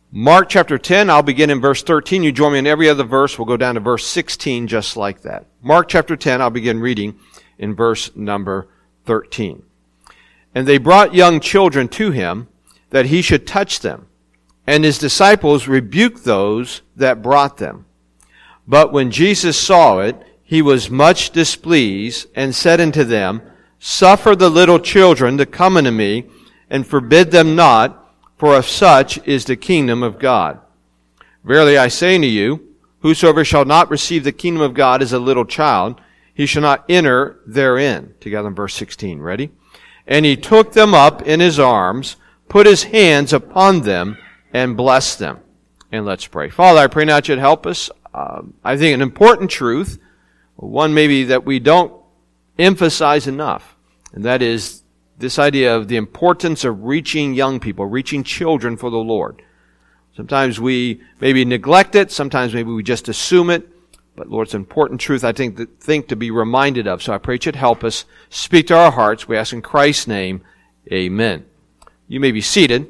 Mark chapter 10, I'll begin in verse 13. You join me in every other verse. We'll go down to verse 16 just like that. Mark chapter 10, I'll begin reading in verse number 13. And they brought young children to him that he should touch them. And his disciples rebuked those that brought them. But when Jesus saw it, he was much displeased and said unto them, Suffer the little children to come unto me, and forbid them not, for of such is the kingdom of God. Verily I say unto you, whosoever shall not receive the kingdom of God as a little child, he shall not enter therein. Together in verse 16. Ready? And he took them up in his arms, put his hands upon them, and blessed them. And let's pray. Father, I pray now that you'd help us. I think an important truth, one maybe that we don't emphasize enough, and that is this idea of the importance of reaching young people, reaching children for the Lord. Sometimes we maybe neglect it. Sometimes maybe we just assume it. But Lord, it's an important truth I think to be reminded of. So I pray that you'd help us. Speak to our hearts. We ask in Christ's name. Amen. You may be seated.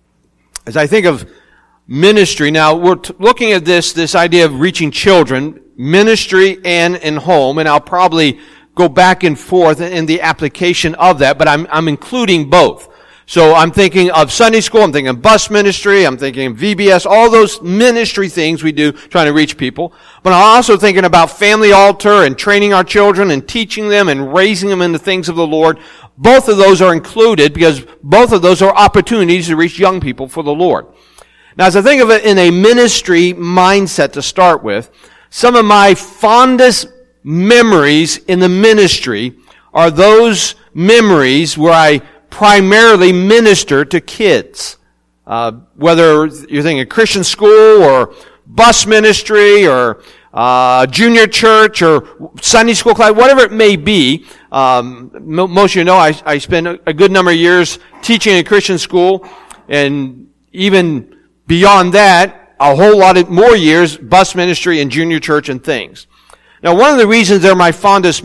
As I think of ministry, now we're looking at this idea of reaching children, ministry and in home, and I'll probably go back and forth in the application of that, but I'm including both. So I'm thinking of Sunday school, I'm thinking of bus ministry, I'm thinking of VBS, all those ministry things we do trying to reach people. But I'm also thinking about family altar and training our children and teaching them and raising them in the things of the Lord. Both of those are included because both of those are opportunities to reach young people for the Lord. Now, as I think of it in a ministry mindset to start with, some of my fondest memories in the ministry are those memories where I primarily minister to kids. Whether you're thinking Christian school or bus ministry or junior church or Sunday school class, whatever it may be. Most of you know I spent a good number of years teaching in Christian school, and even beyond that, a whole lot of more years bus ministry and junior church and things. Now, one of the reasons they're my fondest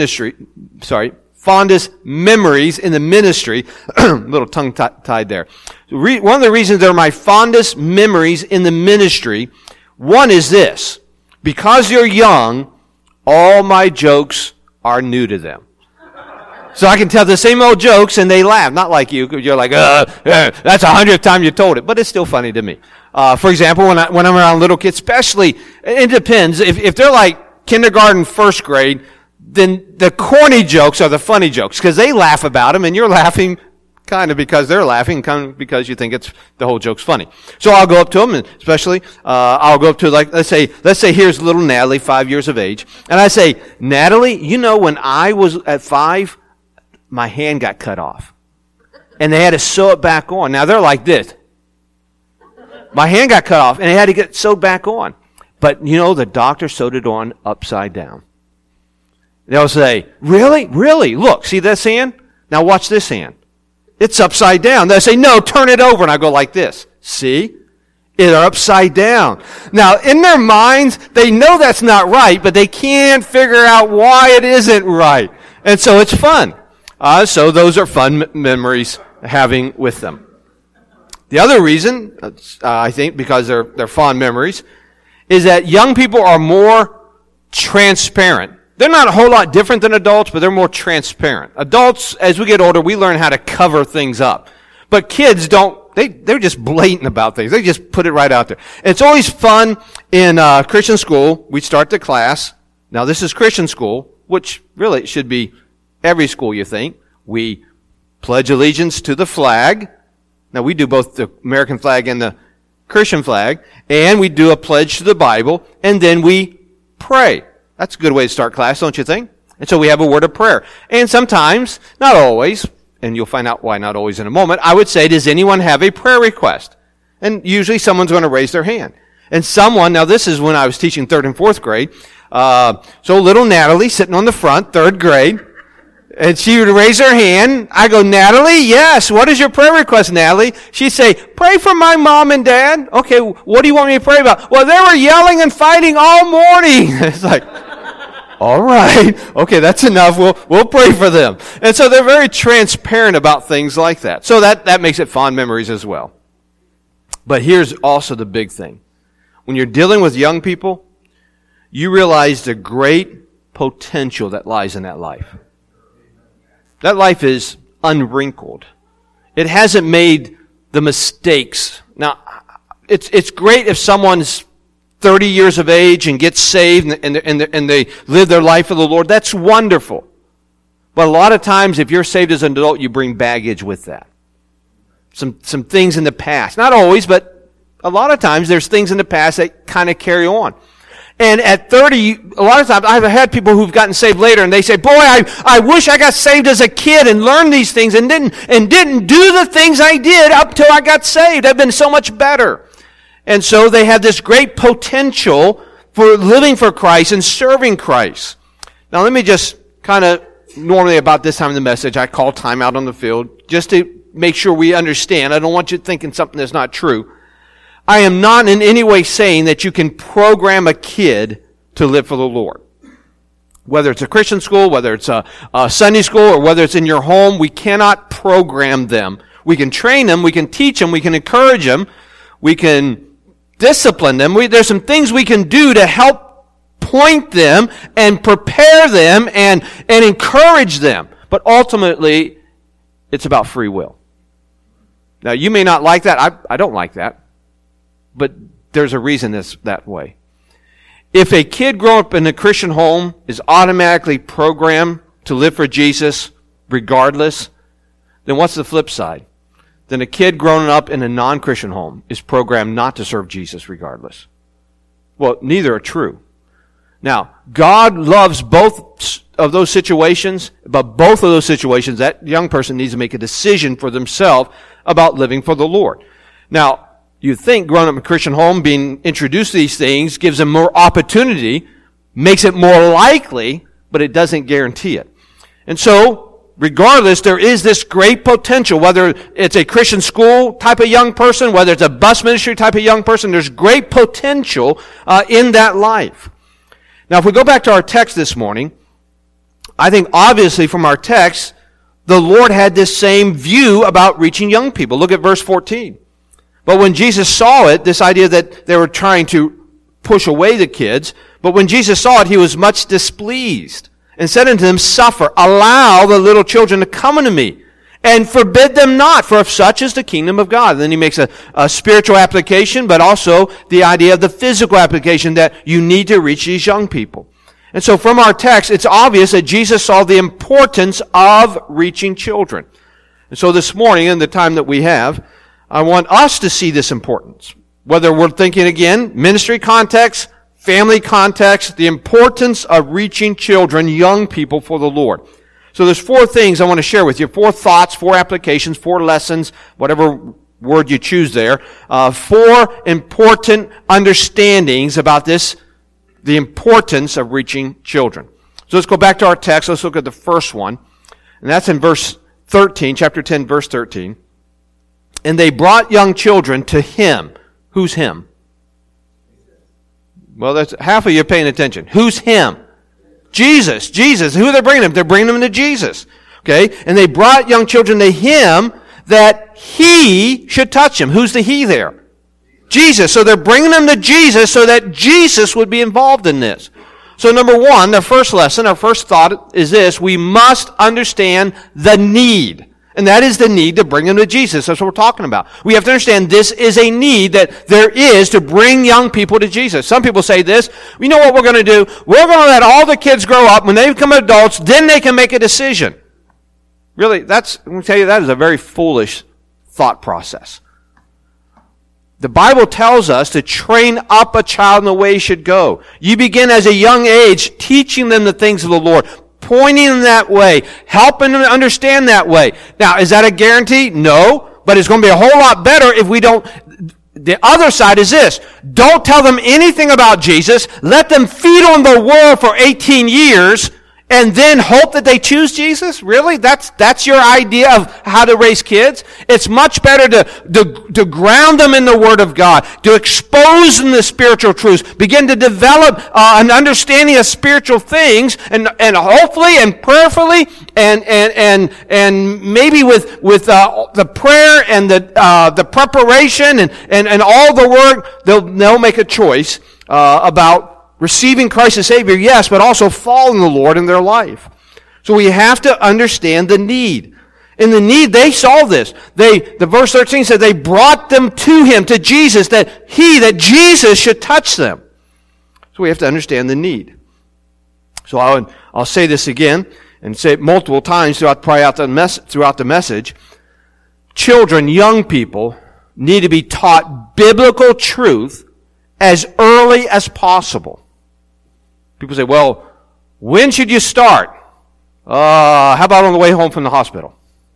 fondest memories in the ministry, little tongue tied there. One of the reasons they're my fondest memories in the ministry, one is this: because you're young, all my jokes are new to them. So I can tell the same old jokes and they laugh. Not like you, because you're like, that's 100th time you told it, but it's still funny to me. For example, when I'm around little kids, especially, it depends. If they're like kindergarten, first grade, then the corny jokes are the funny jokes because they laugh about them and you're laughing kind of because they're laughing, kind of because you think the whole joke's funny. So I'll go up to them, and especially, I'll go up to, like, let's say here's little Natalie, 5 years of age, and I say, Natalie, you know when I was at 5, my hand got cut off. And they had to sew it back on. Now they're like this. My hand got cut off and it had to get sewed back on. But, you know, the doctor sewed it on upside down. They'll say, really? Really? Look, see this hand? Now watch this hand. It's upside down. They'll say, no, turn it over. And I go like this. See? It's upside down. Now, in their minds, they know that's not right, but they can't figure out why it isn't right. And so it's fun. So those are fun memories having with them. The other reason, I think, because they're fond memories, is that young people are more transparent. They're not a whole lot different than adults, but they're more transparent. Adults, as we get older, we learn how to cover things up. But kids don't, they're just blatant about things. They just put it right out there. And it's always fun in Christian school. We start the class. Now this is Christian school, which really should be every school, you think. We pledge allegiance to the flag. Now we do both the American flag and the Christian flag, and we do a pledge to the Bible, and then we pray. That's a good way to start class, don't you think? And so we have a word of prayer. And sometimes, not always, and you'll find out why not always in a moment, I would say, does anyone have a prayer request? And usually someone's going to raise their hand. And someone, now this is when I was teaching 3rd and 4th grade, so little Natalie sitting on the front, 3rd grade, and she would raise her hand. I go, Natalie, yes. What is your prayer request, Natalie? She'd say, pray for my mom and dad. Okay, what do you want me to pray about? Well, they were yelling and fighting all morning. It's like, all right. Okay, that's enough. We'll pray for them. And so they're very transparent about things like that. So that makes it fond memories as well. But here's also the big thing. When you're dealing with young people, you realize the great potential that lies in that life. That life is unwrinkled. It hasn't made the mistakes. Now, it's great if someone's 30 years of age and gets saved and they live their life for the Lord. That's wonderful. But a lot of times, if you're saved as an adult, you bring baggage with that. Some things in the past. Not always, but a lot of times there's things in the past that kind of carry on. And at 30, a lot of times I've had people who've gotten saved later and they say, boy, I wish I got saved as a kid and learned these things and didn't do the things I did up till I got saved. I've been so much better. And so they have this great potential for living for Christ and serving Christ. Now let me just kind of, normally about this time of the message, I call time out on the field just to make sure we understand. I don't want you thinking something that's not true. I am not in any way saying that you can program a kid to live for the Lord. Whether it's a Christian school, whether it's a Sunday school, or whether it's in your home, we cannot program them. We can train them, we can teach them, we can encourage them, we can discipline them. There's some things we can do to help point them and prepare them and encourage them. But ultimately, it's about free will. Now, you may not like that. I don't like that. But there's a reason it's that way. If a kid growing up in a Christian home is automatically programmed to live for Jesus regardless, then what's the flip side? Then a kid growing up in a non-Christian home is programmed not to serve Jesus regardless. Well, neither are true. Now, God loves both of those situations, but both of those situations, that young person needs to make a decision for themselves about living for the Lord. Now, you think growing up in a Christian home, being introduced to these things, gives them more opportunity, makes it more likely, but it doesn't guarantee it. And so, regardless, there is this great potential, whether it's a Christian school type of young person, whether it's a bus ministry type of young person, there's great potential in that life. Now, if we go back to our text this morning, I think obviously from our text, the Lord had this same view about reaching young people. Look at verse 14. But when Jesus saw it, this idea that they were trying to push away the kids, but when Jesus saw it, he was much displeased and said unto them, Suffer, allow the little children to come unto me, and forbid them not, for of such is the kingdom of God. And then he makes a spiritual application, but also the idea of the physical application that you need to reach these young people. And so from our text, it's obvious that Jesus saw the importance of reaching children. And so this morning, in the time that we have, I want us to see this importance. Whether we're thinking again, ministry context, family context, the importance of reaching children, young people for the Lord. So there's 4 things I want to share with you. 4 thoughts, 4 applications, 4 lessons, whatever word you choose there. 4 important understandings about this, the importance of reaching children. So let's go back to our text. Let's look at the first one. And that's in verse 13, chapter 10, verse 13. And they brought young children to him. Who's him? Well, that's half of you paying attention. Who's him? Jesus. Jesus. Who are they bringing him? They're bringing him to Jesus. Okay? And they brought young children to him that he should touch him. Who's the he there? Jesus. So they're bringing them to Jesus so that Jesus would be involved in this. So number 1, the first lesson, our first thought is this: we must understand the need. And that is the need to bring them to Jesus. That's what we're talking about. We have to understand this is a need that there is to bring young people to Jesus. Some people say this: you know what we're going to do? We're going to let all the kids grow up. When they become adults, then they can make a decision. Really, I'm going to tell you, that is a very foolish thought process. The Bible tells us to train up a child in the way he should go. You begin as a young age teaching them the things of the Lord, pointing them that way, helping them understand that way. Now, is that a guarantee? No, but it's going to be a whole lot better if we don't. The other side is this: don't tell them anything about Jesus. Let them feed on the world for 18 years and then hope that they choose Jesus? Really? That's your idea of how to raise kids? It's much better to ground them in the Word of God, to expose them to spiritual truths, begin to develop an understanding of spiritual things, and hopefully and prayerfully and maybe with the prayer and the preparation and all the work, they'll make a choice about receiving Christ as Savior, yes, but also following the Lord in their life. So we have to understand the need. In the need, they saw this. The verse 13 said they brought them to Him, to Jesus, that Jesus should touch them. So we have to understand the need. So I'll say this again, and say it multiple times throughout the message. Children, young people, need to be taught biblical truth as early as possible. People say, well, when should you start? How about on the way home from the hospital?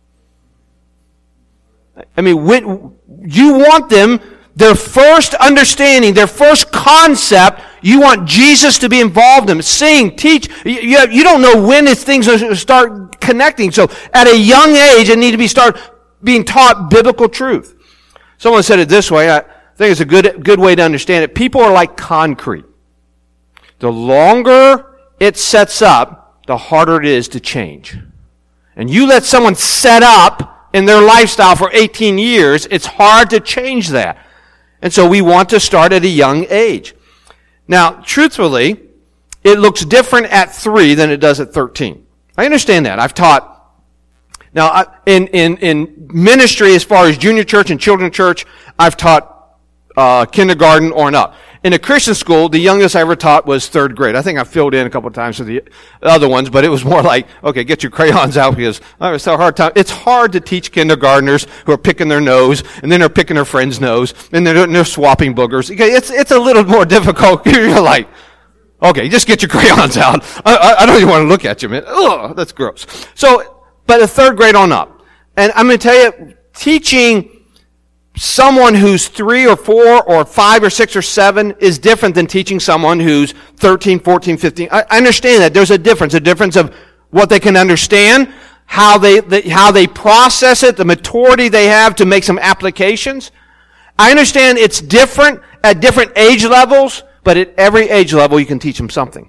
I mean, you want them, their first understanding, their first concept, you want Jesus to be involved in. Sing, teach. You don't know when things will start connecting. So at a young age, it needs to start being taught biblical truth. Someone said it this way. I think it's a good way to understand it. People are like concrete. The longer it sets up, the harder it is to change. And you let someone set up in their lifestyle for 18 years, it's hard to change that. And so we want to start at a young age. Now, truthfully, it looks different at 3 than it does at 13. I understand that. I've taught. Now, in ministry, as far as junior church and children's church, I've taught kindergarten or up. In a Christian school, the youngest I ever taught was 3rd grade. I think I filled in a couple of times for the other ones, but it was more like, okay, get your crayons out because it's a hard time. It's hard to teach kindergartners who are picking their nose, and then they're picking their friend's nose, and they're swapping boogers. It's a little more difficult. You're like, okay, just get your crayons out. I don't even want to look at you, man. Ugh, that's gross. So, but a 3rd grade on up. And I'm going to tell you, teaching someone who's 3 or 4 or 5 or 6 or 7 is different than teaching someone who's 13, 14, 15. I understand that. There's a difference of what they can understand, how they process it, the maturity they have to make some applications. I understand it's different at different age levels, but at every age level you can teach them something.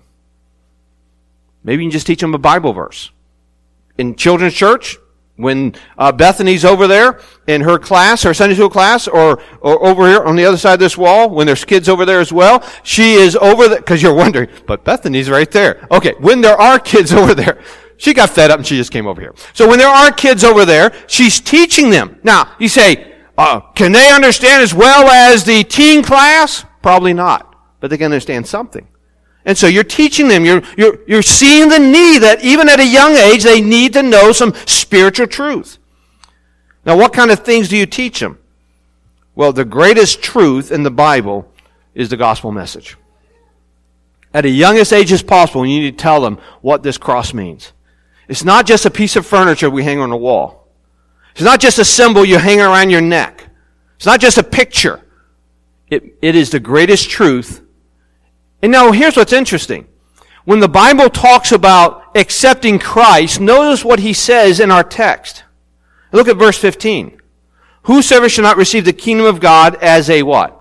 Maybe you can just teach them a Bible verse. In children's church, when Bethany's over there in her class, her Sunday school class, or over here on the other side of this wall, when there's kids over there as well, she is over there, because you're wondering, but Bethany's right there. Okay, when there are kids over there, she got fed up and she just came over here. So when there are kids over there, she's teaching them. Now, you say, can they understand as well as the teen class? Probably not, but they can understand something. And so you're teaching them, you're seeing the need that even at a young age, they need to know some spiritual truth. Now, what kind of things do you teach them? Well, the greatest truth in the Bible is the gospel message. At a youngest age as possible, you need to tell them what this cross means. It's not just a piece of furniture we hang on the wall. It's not just a symbol you hang around your neck. It's not just a picture. It is the greatest truth. And now here's what's interesting. When the Bible talks about accepting Christ, notice what he says in our text. Look at verse 15. Whosoever shall not receive the kingdom of God as a what?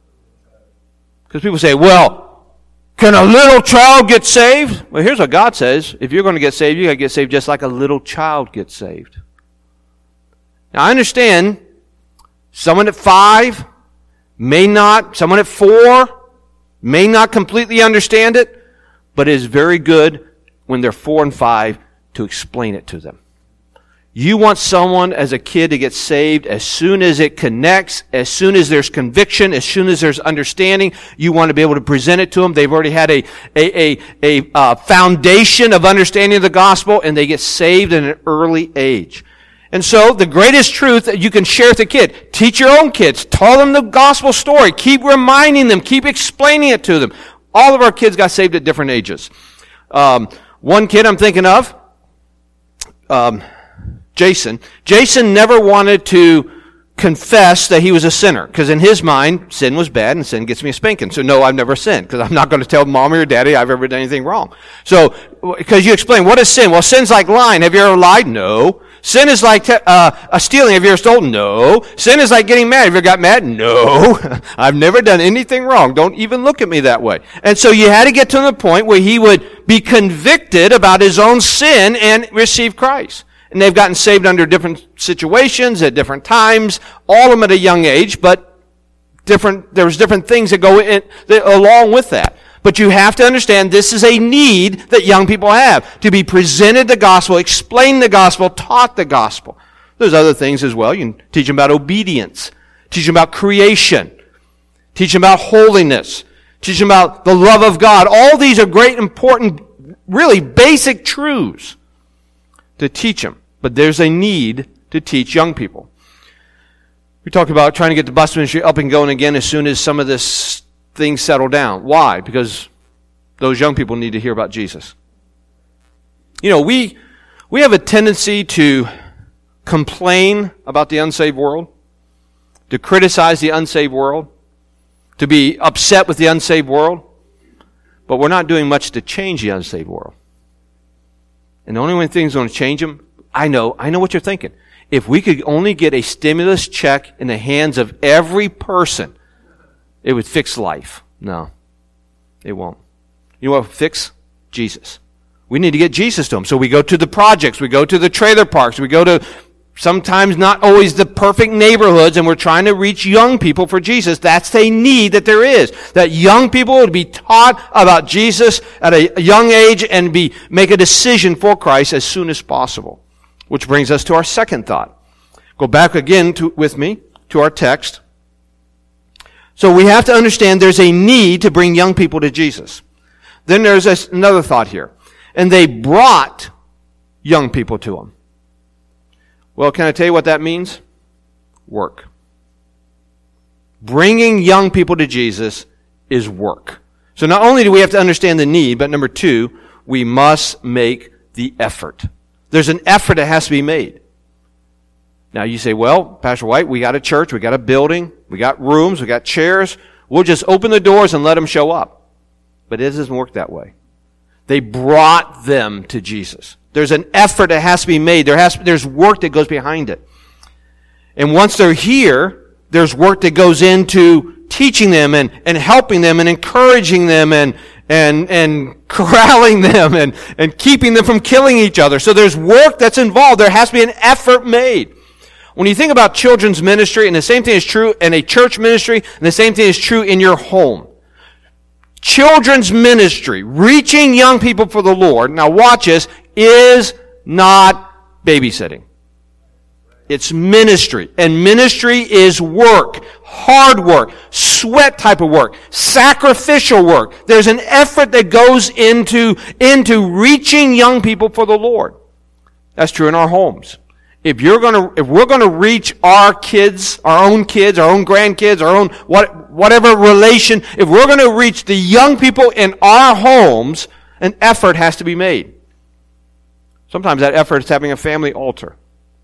Because people say, well, can a little child get saved? Well, here's what God says. If you're going to get saved, you got to get saved just like a little child gets saved. Now I understand someone at 5 may not, someone at 4 may not completely understand it, but it is very good when they're 4 and 5 to explain it to them. You want someone as a kid to get saved as soon as it connects, as soon as there's conviction, as soon as there's understanding. You want to be able to present it to them. They've already had a foundation of understanding of the gospel, and they get saved at an early age. And so, the greatest truth that you can share with a kid, teach your own kids, tell them the gospel story, keep reminding them, keep explaining it to them. All of our kids got saved at different ages. One kid I'm thinking of, Jason. Jason never wanted to confess that he was a sinner. Because in his mind, sin was bad and sin gets me a spanking. So no, I've never sinned. Because I'm not going to tell mommy or daddy I've ever done anything wrong. So, because you explain, what is sin? Well, sin's like lying. Have you ever lied? No. Sin is like stealing. Have you ever stolen? No. Sin is like getting mad. Have you ever got mad? No. I've never done anything wrong. Don't even look at me that way. And so you had to get to the point where he would be convicted about his own sin and receive Christ. And they've gotten saved under different situations at different times, all of them at a young age, but there's different things that go along with that. But you have to understand this is a need that young people have, to be presented the gospel, explain the gospel, taught the gospel. There's other things as well. You can teach them about obedience, teach them about creation, teach them about holiness, teach them about the love of God. All these are great, important, really basic truths to teach them. But there's a need to teach young people. We talked about trying to get the bus ministry up and going again as soon as some of this things settle down. Why? Because those young people need to hear about Jesus. You know, we have a tendency to complain about the unsaved world, to criticize the unsaved world, to be upset with the unsaved world, but we're not doing much to change the unsaved world. And the only way things are going to change them, I know what you're thinking. If we could only get a stimulus check in the hands of every person, it would fix life. No, it won't. You know what would fix? Jesus. We need to get Jesus to them. So we go to the projects, we go to the trailer parks, we go to sometimes not always the perfect neighborhoods, and we're trying to reach young people for Jesus. That's a need that there is. That young people would be taught about Jesus at a young age and make a decision for Christ as soon as possible. Which brings us to our second thought. Go back again with me to our text. So we have to understand there's a need to bring young people to Jesus. Then there's another thought here. And they brought young people to him. Well, can I tell you what that means? Work. Bringing young people to Jesus is work. So not only do we have to understand the need, but number two, we must make the effort. There's an effort that has to be made. Now you say, well, Pastor White, we got a church, we got a building, we got rooms, we got chairs. We'll just open the doors and let them show up. But it doesn't work that way. They brought them to Jesus. There's an effort that has to be made. There's work that goes behind it. And once they're here, there's work that goes into teaching them and helping them and encouraging them and corralling them and keeping them from killing each other. So there's work that's involved. There has to be an effort made. When you think about children's ministry, and the same thing is true in a church ministry, and the same thing is true in your home. Children's ministry, reaching young people for the Lord, now watch this, is not babysitting. It's ministry. And ministry is work. Hard work. Sweat type of work. Sacrificial work. There's an effort that goes into reaching young people for the Lord. That's true in our homes. If we're going to reach our kids, our own grandkids, our own whatever relation, if we're going to reach the young people in our homes, an effort has to be made. Sometimes that effort is having a family altar.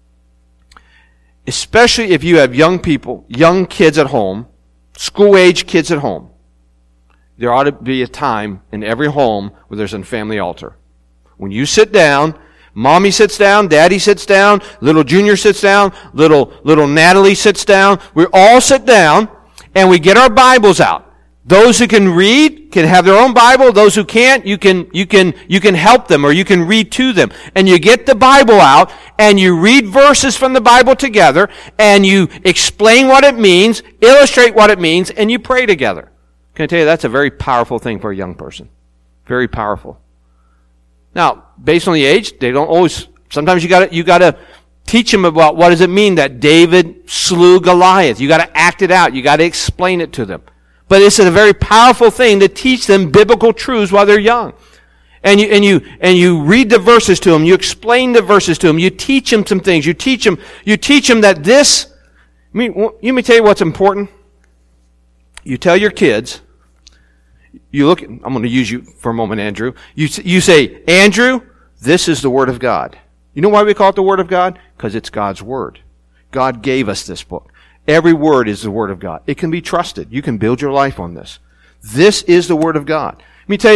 Especially if you have young people, young kids at home, school-age kids at home. There ought to be a time in every home where there's a family altar. When you sit down, mommy sits down, daddy sits down, little Junior sits down, little Natalie sits down. We all sit down and we get our Bibles out. Those who can read can have their own Bible. Those who can't, you can help them or you can read to them. And you get the Bible out and you read verses from the Bible together and you explain what it means, illustrate what it means, and you pray together. Can I tell you, that's a very powerful thing for a young person. Very powerful. Now, based on the age, they don't always, sometimes you gotta teach them about what does it mean that David slew Goliath. You gotta act it out. You gotta explain it to them. But it's a very powerful thing to teach them biblical truths while they're young. And you read the verses to them. You explain the verses to them. You teach them some things. You teach them that this, let me tell you what's important. You tell your kids, I'm going to use you for a moment, Andrew. You say, Andrew, this is the Word of God. You know why we call it the Word of God? Because it's God's Word. God gave us this book. Every word is the Word of God. It can be trusted. You can build your life on this. This is the Word of God. Let me tell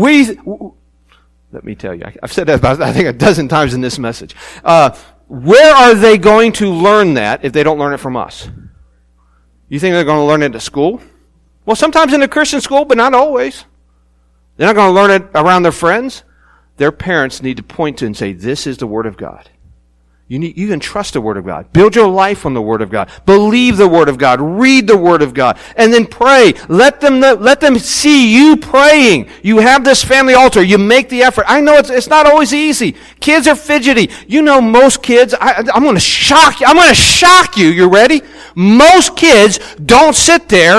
you, I've said that about, I think, a dozen times in this message. Where are they going to learn that if they don't learn it from us? You think they're going to learn it at school? Well, sometimes in a Christian school, but not always. They're not going to learn it around their friends. Their parents need to point to and say, this is the Word of God. You can trust the Word of God. Build your life on the Word of God. Believe the Word of God. Read the Word of God. And then pray. Let them see you praying. You have this family altar. You make the effort. I know it's not always easy. Kids are fidgety. You know most kids, I'm going to shock you. I'm going to shock you. You ready? Most kids don't sit there,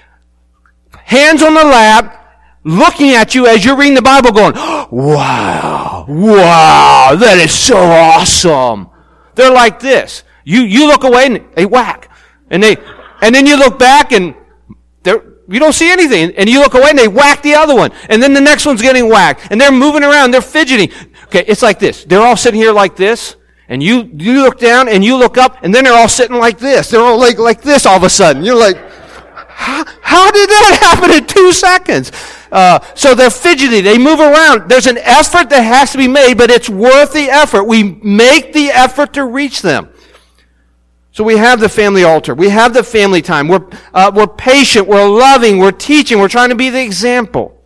hands on the lap, looking at you as you're reading the Bible going, wow, that is so awesome. They're like this. You look away and they whack. And then you look back and you don't see anything. And you look away and they whack the other one. And then the next one's getting whacked. And they're moving around. They're fidgeting. Okay, it's like this. They're all sitting here like this. And you look down and you look up and then they're all sitting like this. They're all like this all of a sudden. You're like, how did that happen in 2 seconds? So they're fidgety. They move around. There's an effort that has to be made, but it's worth the effort. We make the effort to reach them. So we have the family altar. We have the family time. We're patient. We're loving. We're teaching. We're trying to be the example.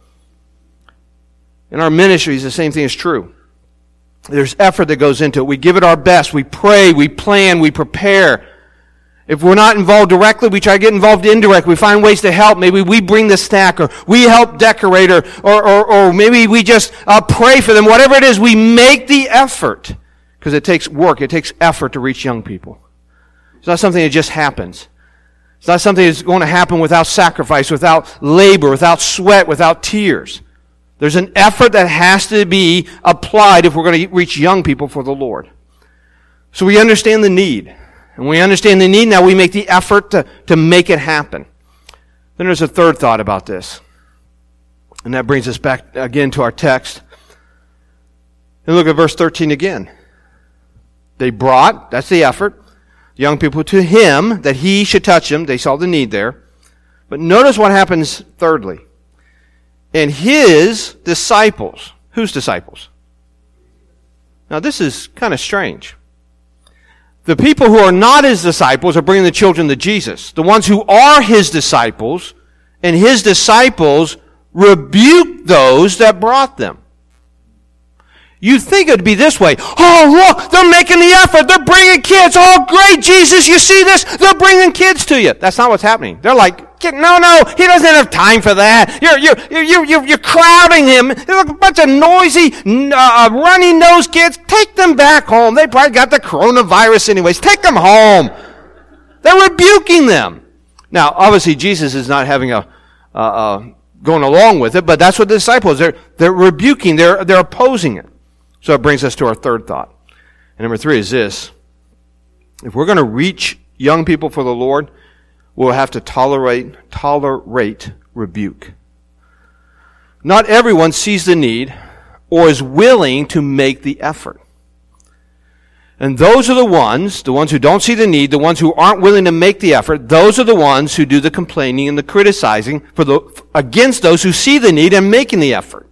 In our ministries, the same thing is true. There's effort that goes into it. We give it our best. We pray. We plan. We prepare. If we're not involved directly, we try to get involved indirectly. We find ways to help. Maybe we bring the stack, or we help decorate, or maybe we just pray for them. Whatever it is, we make the effort. Because it takes work. It takes effort to reach young people. It's not something that just happens. It's not something that's going to happen without sacrifice, without labor, without sweat, without tears. There's an effort that has to be applied if we're going to reach young people for the Lord. So we understand the need. And we understand the need, now we make the effort to make it happen. Then there's a third thought about this. And that brings us back again to our text. And look at verse 13 again. They brought, that's the effort, young people to him, that he should touch them. They saw the need there. But notice what happens thirdly. And his disciples. Whose disciples? Now this is kind of strange. The people who are not his disciples are bringing the children to Jesus. The ones who are his disciples, and his disciples rebuke those that brought them. You'd think it would be this way. Oh, look, they're making the effort. They're bringing kids. Oh, great, Jesus, you see this? They're bringing kids to you. That's not what's happening. They're like, no, he doesn't have time for that. You're crowding him. There's a bunch of noisy, runny-nosed kids. Take them back home. They probably got the coronavirus anyways. Take them home. They're rebuking them. Now, obviously, Jesus is not having going along with it, but that's what the disciples, they're rebuking, they're opposing it. So it brings us to our third thought. And number 3 is this. If we're going to reach young people for the Lord, we'll have to tolerate rebuke. Not everyone sees the need or is willing to make the effort. And those are the ones who don't see the need, the ones who aren't willing to make the effort, those are the ones who do the complaining and the criticizing against those who see the need and making the effort.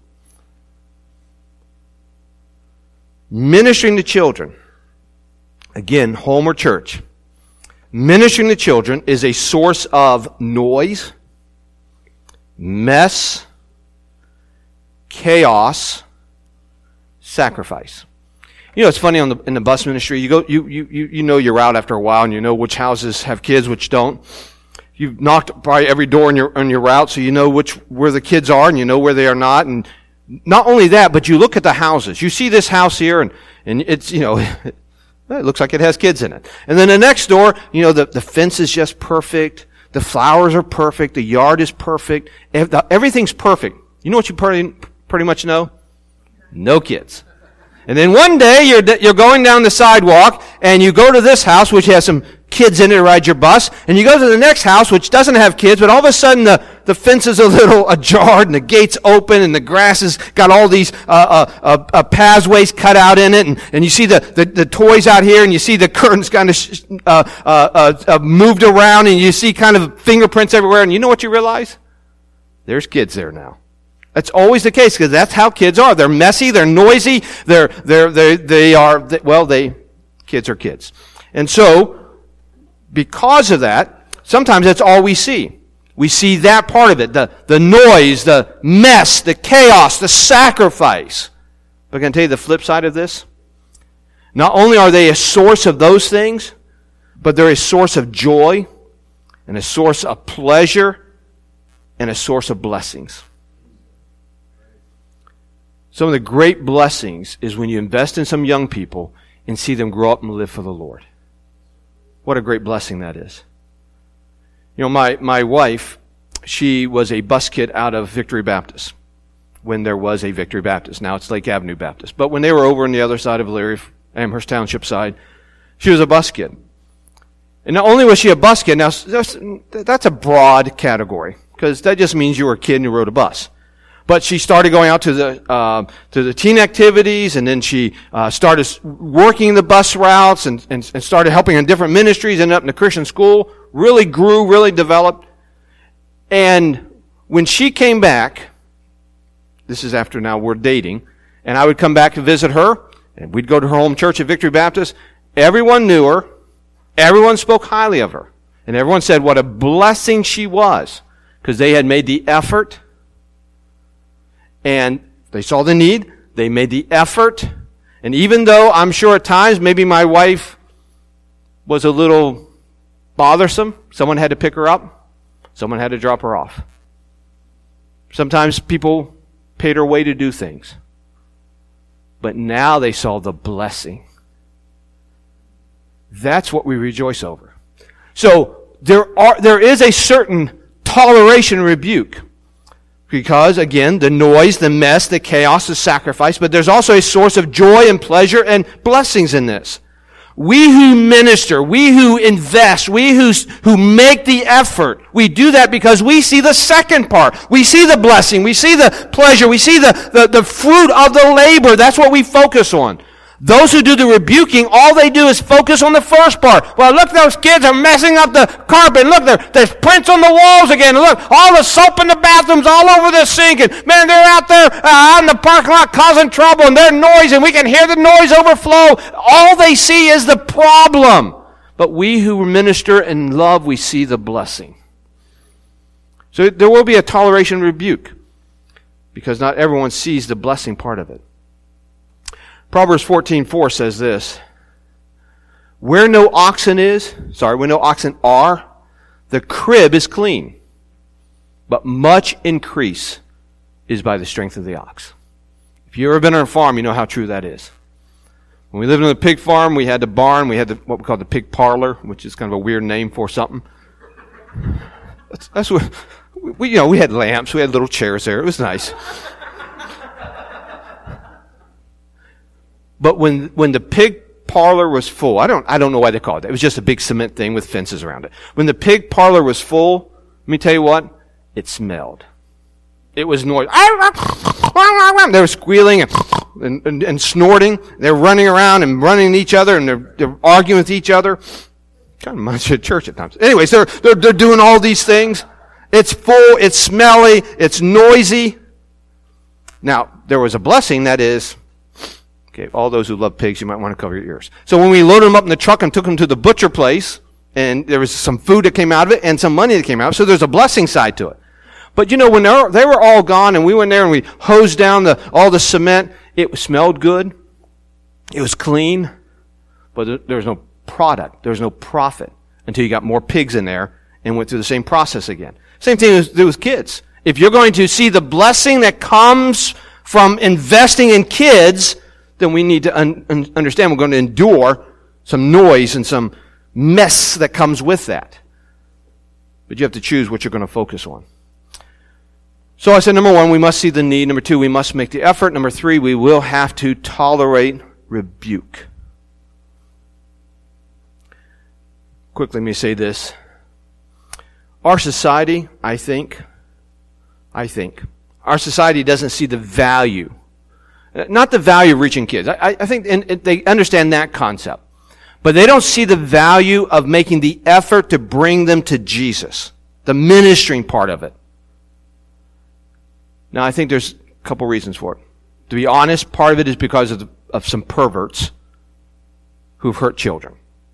Ministering to children, again, home or church, ministering to children is a source of noise, mess, chaos, sacrifice. You know, it's funny in the bus ministry. You go, you know your route after a while, and you know which houses have kids, which don't. You've knocked probably every door on your route, so you know where the kids are, and you know where they are not. And not only that, but you look at the houses. You see this house here, and it's, you know, it looks like it has kids in it. And then the next door, you know, the fence is just perfect. The flowers are perfect. The yard is perfect. Everything's perfect. You know what you pretty much know? No kids. And then one day you're going down the sidewalk and you go to this house which has some kids in it to ride your bus. And you go to the next house, which doesn't have kids, but all of a sudden the fence is a little ajar and the gate's open and the grass has got all these pathways cut out in it. And you see the toys out here and you see the curtains kind of moved around and you see kind of fingerprints everywhere. And you know what you realize? There's kids there now. That's always the case because that's how kids are. They're messy. They're noisy. Kids are kids. And so, because of that, sometimes that's all we see. We see that part of it, the noise, the mess, the chaos, the sacrifice. But can I tell you the flip side of this? Not only are they a source of those things, but they're a source of joy and a source of pleasure and a source of blessings. Some of the great blessings is when you invest in some young people and see them grow up and live for the Lord. What a great blessing that is. You know, my wife, she was a bus kid out of Victory Baptist when there was a Victory Baptist. Now it's Lake Avenue Baptist. But when they were over on the other side of Elyria, Amherst Township side, she was a bus kid. And not only was she a bus kid, now that's a broad category because that just means you were a kid and you rode a bus. But she started going out to the teen activities, and then she started working the bus routes and started helping in different ministries, ended up in a Christian school, really grew, really developed. And when she came back, this is after now we're dating, and I would come back to visit her, and we'd go to her home church at Victory Baptist. Everyone knew her. Everyone spoke highly of her. And everyone said what a blessing she was, because they had made the effort. And they saw the need, they made the effort, and even though I'm sure at times maybe my wife was a little bothersome, someone had to pick her up, someone had to drop her off. Sometimes people paid her way to do things. But now they saw the blessing. That's what we rejoice over. So there is a certain toleration and rebuke. Because, again, the noise, the mess, the chaos, the sacrifice, but there's also a source of joy and pleasure and blessings in this. We who minister, we who invest, we who make the effort, we do that because we see the second part. We see the blessing, we see the pleasure, we see the fruit of the labor. That's what we focus on. Those who do the rebuking, all they do is focus on the first part. Well, look, those kids are messing up the carpet. Look, there's prints on the walls again. Look, all the soap in the bathrooms all over the sink. And man, they're out there out in the parking lot causing trouble, and they're noisy, and we can hear the noise overflow. All they see is the problem. But we who minister and love, we see the blessing. So there will be a toleration rebuke, because not everyone sees the blessing part of it. Proverbs 14:4 says this, where no oxen are, the crib is clean, but much increase is by the strength of the ox. If you've ever been on a farm, you know how true that is. When we lived on the pig farm, we had the barn, we had what we call the pig parlor, which is kind of a weird name for something. That's what we had lamps, we had little chairs there. It was nice. But when the pig parlor was full, I don't know why they called it. It was just a big cement thing with fences around it. When the pig parlor was full, let me tell you what, it smelled. It was noise. They were squealing and snorting. They were running around and running at each other, and they're arguing with each other. Kind of reminds me of church at times. Anyways, they're doing all these things. It's full, it's smelly, it's noisy. Now, there was a blessing, that is, okay, all those who love pigs, you might want to cover your ears. So when we loaded them up in the truck and took them to the butcher place, and there was some food that came out of it and some money that came out of it, so there's a blessing side to it. But when they were all gone and we went there and we hosed down all the cement, it smelled good. It was clean. But there was no product. There was no profit until you got more pigs in there and went through the same process again. Same thing with kids. If you're going to see the blessing that comes from investing in kids, then we need to understand we're going to endure some noise and some mess that comes with that. But you have to choose what you're going to focus on. So I said, number one, we must see the need. Number two, we must make the effort. Number three, we will have to tolerate rebuke. quickly let me say this. Our society, I think, our society doesn't see the value. Not the value of reaching kids. I think and they understand that concept. But they don't see the value of making the effort to bring them to Jesus. The ministering part of it. Now, I think there's a couple reasons for it. To be honest, part of it is because of some perverts who've hurt children.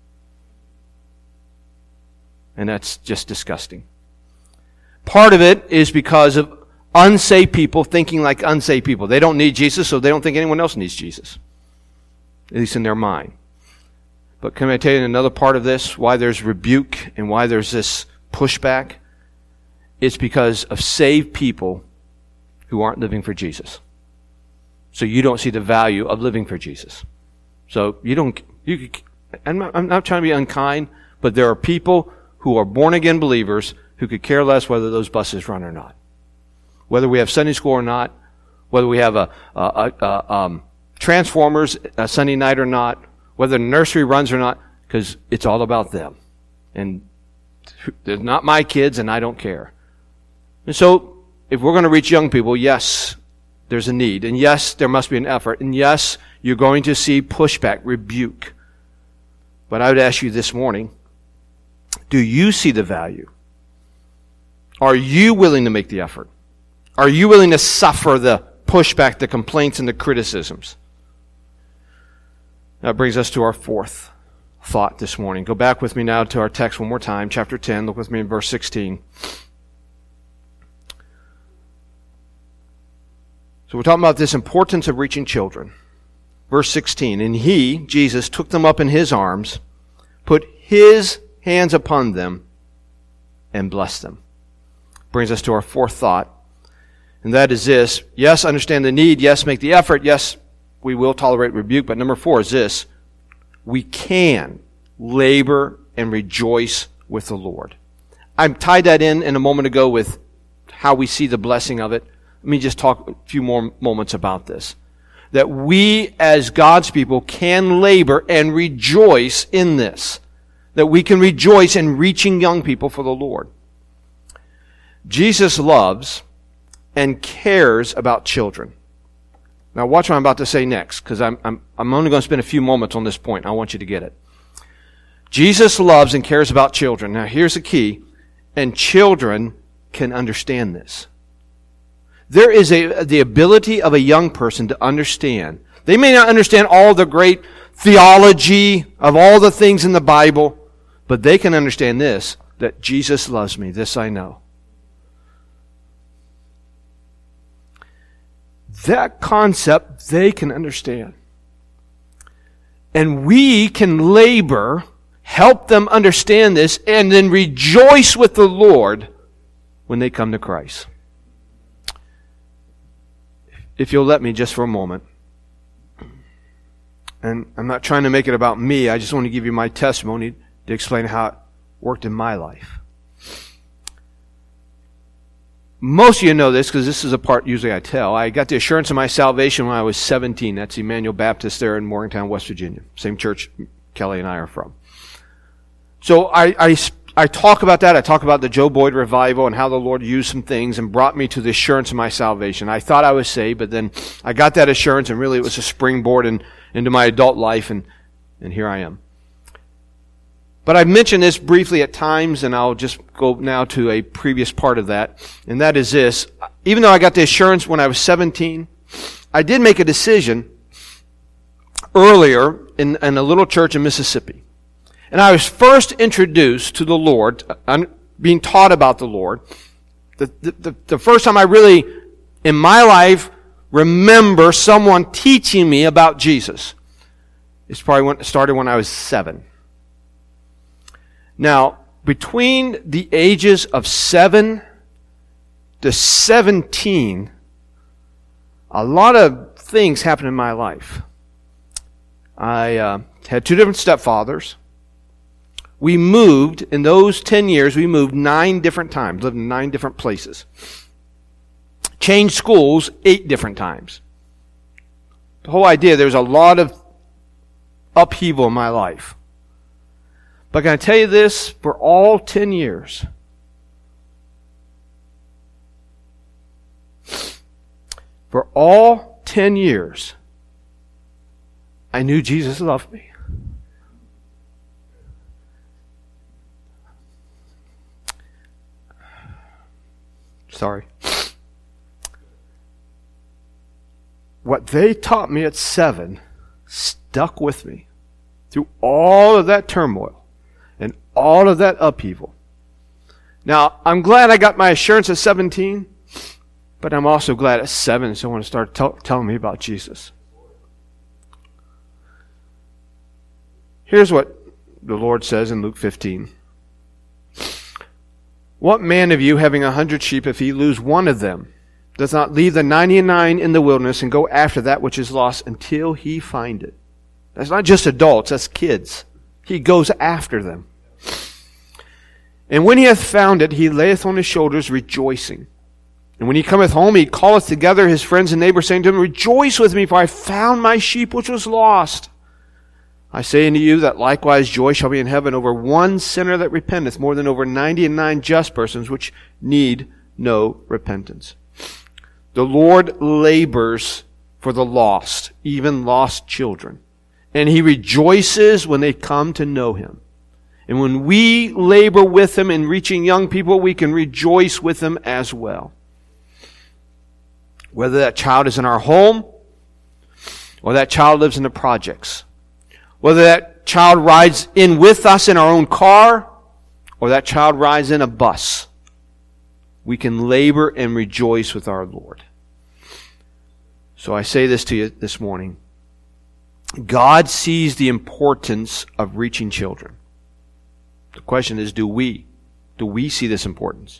And that's just disgusting. Part of it is because of unsaved people thinking like unsaved people. They don't need Jesus, so they don't think anyone else needs Jesus. At least in their mind. But can I tell you another part of this, why there's rebuke and why there's this pushback? It's because of saved people who aren't living for Jesus. So you don't see the value of living for Jesus. So I'm not trying to be unkind, but there are people who are born-again believers who could care less whether those buses run or not. Whether we have Sunday school or not, whether we have a Transformers a Sunday night or not, whether the nursery runs or not, because it's all about them. And they're not my kids, and I don't care. And so, if we're going to reach young people, yes, there's a need. And yes, there must be an effort. And yes, you're going to see pushback, rebuke. But I would ask you this morning, do you see the value? Are you willing to make the effort? Are you willing to suffer the pushback, the complaints, and the criticisms? That brings us to our fourth thought this morning. Go back with me now to our text one more time, chapter 10. Look with me in verse 16. So we're talking about this importance of reaching children. Verse 16, and he, Jesus, took them up in his arms, put his hands upon them, and blessed them. Brings us to our fourth thought. And that is this. Yes, understand the need. Yes, make the effort. Yes, we will tolerate rebuke. But number 4 is this. We can labor and rejoice with the Lord. I tied that in a moment ago with how we see the blessing of it. Let me just talk a few more moments about this. That we as God's people can labor and rejoice in this. That we can rejoice in reaching young people for the Lord. Jesus loves and cares about children. Now watch what I'm about to say next, because I'm only going to spend a few moments on this point. I want you to get it. Jesus loves and cares about children. Now here's the key, and children can understand this. There is the ability of a young person to understand. They may not understand all the great theology of all the things in the Bible, but they can understand this, that Jesus loves me. This I know. That concept they can understand. And we can labor, help them understand this, and then rejoice with the Lord when they come to Christ. If you'll let me just for a moment. And I'm not trying to make it about me. I just want to give you my testimony to explain how it worked in my life. Most of you know this because this is a part usually I tell. I got the assurance of my salvation when I was 17. That's Emmanuel Baptist there in Morgantown, West Virginia. Same church Kelly and I are from. So I talk about that. I talk about the Joe Boyd revival and how the Lord used some things and brought me to the assurance of my salvation. I thought I was saved, but then I got that assurance, and really it was a springboard into my adult life, and here I am. But I've mentioned this briefly at times, and I'll just go now to a previous part of that, and that is this. Even though I got the assurance when I was 17, I did make a decision earlier in a little church in Mississippi. And I was first introduced to the Lord, being taught about the Lord. The first time I really, in my life, remember someone teaching me about Jesus. It's probably started when I was 7. Now, between the ages of 7 to 17, a lot of things happened in my life. I had 2 different stepfathers. We moved, in those 10 years, we moved 9 different times, lived in 9 different places. Changed schools 8 different times. The whole idea, there was a lot of upheaval in my life. But can I tell you this? For all 10 years, I knew Jesus loved me. Sorry. What they taught me at 7 stuck with me through all of that turmoil and all of that upheaval. Now, I'm glad I got my assurance at 17, but I'm also glad at 7 someone started telling me about Jesus. Here's what the Lord says in Luke 15. What man of you, having 100 sheep, if he lose one of them, does not leave the 99 in the wilderness and go after that which is lost until he find it? That's not just adults, that's kids. He goes after them. And when he hath found it, he layeth on his shoulders, rejoicing. And when he cometh home, he calleth together his friends and neighbors, saying to them, Rejoice with me, for I found my sheep which was lost. I say unto you that likewise joy shall be in heaven over one sinner that repenteth, more than over 99 just persons which need no repentance. The Lord labors for the lost, even lost children. And He rejoices when they come to know Him. And when we labor with Him in reaching young people, we can rejoice with them as well. Whether that child is in our home, or that child lives in the projects. Whether that child rides in with us in our own car, or that child rides in a bus. We can labor and rejoice with our Lord. So I say this to you this morning. God sees the importance of reaching children. The question is, do we? Do we see this importance?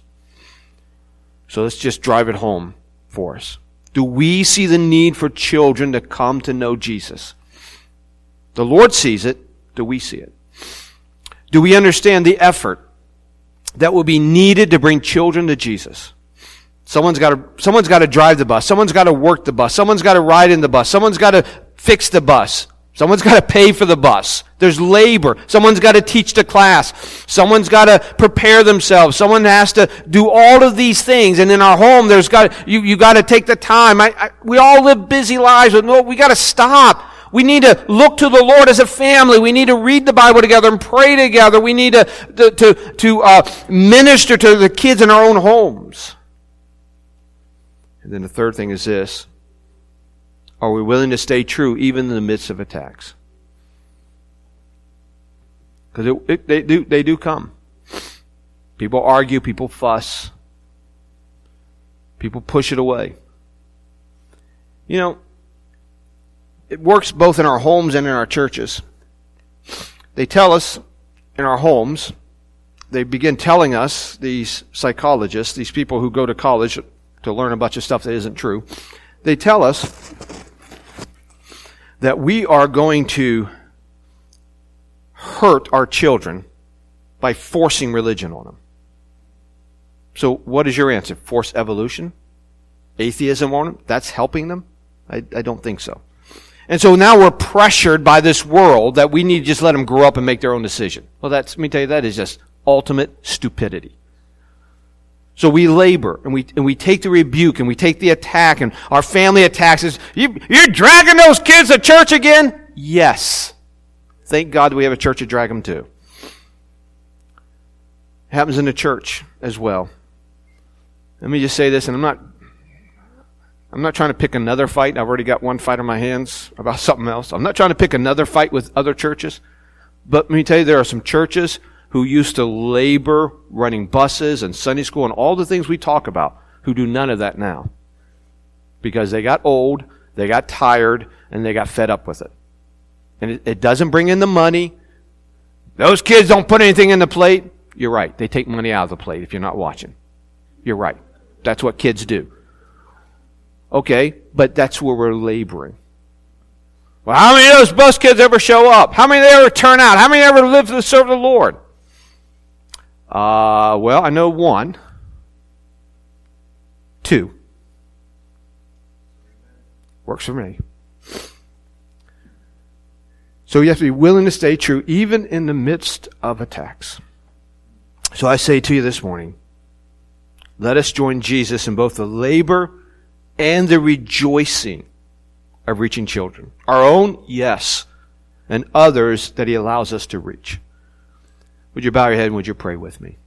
So let's just drive it home for us. Do we see the need for children to come to know Jesus? The Lord sees it. Do we see it? Do we understand the effort that will be needed to bring children to Jesus? Someone's got to drive the bus. Someone's got to work the bus. Someone's got to ride in the bus. Someone's got to fix the bus. Someone's got to pay for the bus. There's labor. Someone's got to teach the class. Someone's got to prepare themselves. Someone has to do all of these things. And in our home, you got to take the time. We all live busy lives, but no, we got to stop. We need to look to the Lord as a family. We need to read the Bible together and pray together. We need to minister to the kids in our own homes. And then the third thing is this. Are we willing to stay true even in the midst of attacks? Because they do come. People argue, people fuss. People push it away. You know, it works both in our homes and in our churches. They tell us in our homes, they begin telling us, these psychologists, these people who go to college to learn a bunch of stuff that isn't true, they tell us that we are going to hurt our children by forcing religion on them. So what is your answer? Force evolution? Atheism on them? That's helping them? I don't think so. And so now we're pressured by this world that we need to just let them grow up and make their own decision. Well, let me tell you, that is just ultimate stupidity. So we labor, and we take the rebuke, and we take the attack, and our family attacks us. You're dragging those kids to church again? Yes. Thank God we have a church to drag them to. It happens in the church as well. Let me just say this, and I'm not trying to pick another fight. I've already got one fight on my hands about something else. I'm not trying to pick another fight with other churches. But let me tell you, there are some churches who used to labor running buses and Sunday school and all the things we talk about, who do none of that now. Because they got old, they got tired, and they got fed up with it. And it doesn't bring in the money. Those kids don't put anything in the plate. You're right. They take money out of the plate if you're not watching. You're right. That's what kids do. Okay, but that's where we're laboring. Well, how many of those bus kids ever show up? How many ever turn out? How many ever live to serve the Lord? Well, I know 1. 2. Works for me. So you have to be willing to stay true even in the midst of attacks. So I say to you this morning, let us join Jesus in both the labor and the rejoicing of reaching children. Our own, yes, and others that He allows us to reach. Would you bow your head and would you pray with me?